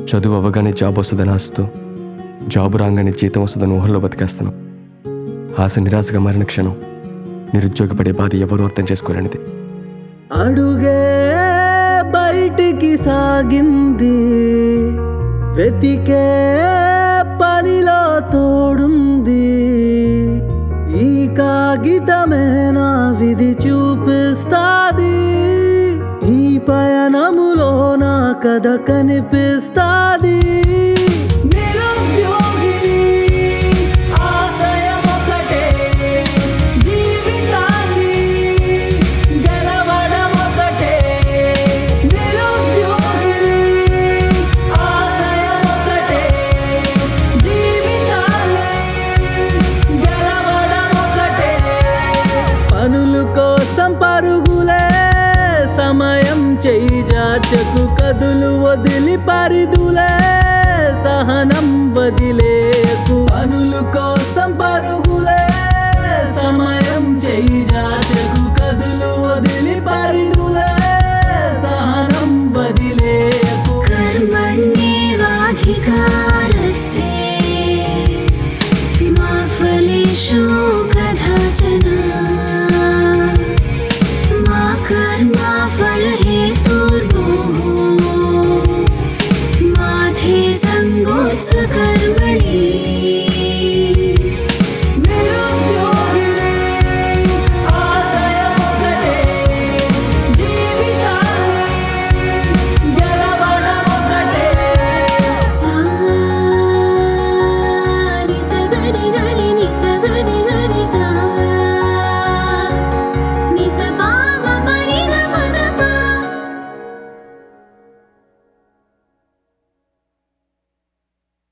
చదువు అవ్వగానే జాబ్ వస్తుందని ఆశతో, జాబ్ రాగానే జీతం వస్తుందని ఊహల్లో బతికేస్తాను. ఆశ నిరాశగా మారిన క్షణం నిరుద్యోగపడే బాధ ఎవరూ అర్థం చేసుకోలేనిది. అడుగే బయటికి సాగింది, వెతికే పనిలో తోడుంది. ఈ కాగితమే నా విధి చూపిస్తాది, ఈ పయనములో నా కథ కనిపిస్తాది. నిరుద్యోగిని ఆశయం ఒకటే, జీవితాన్ని గెలవడం ఒకటే. నిరుద్యోగిని ఆశయం ఒకటే, జీవితాన్ని గెలవడం ఒకటే. పనుల కోసం పరుగులే, సమయం చేజాచకు కదులు వదిలి పరిదులే, సహనం వదిలే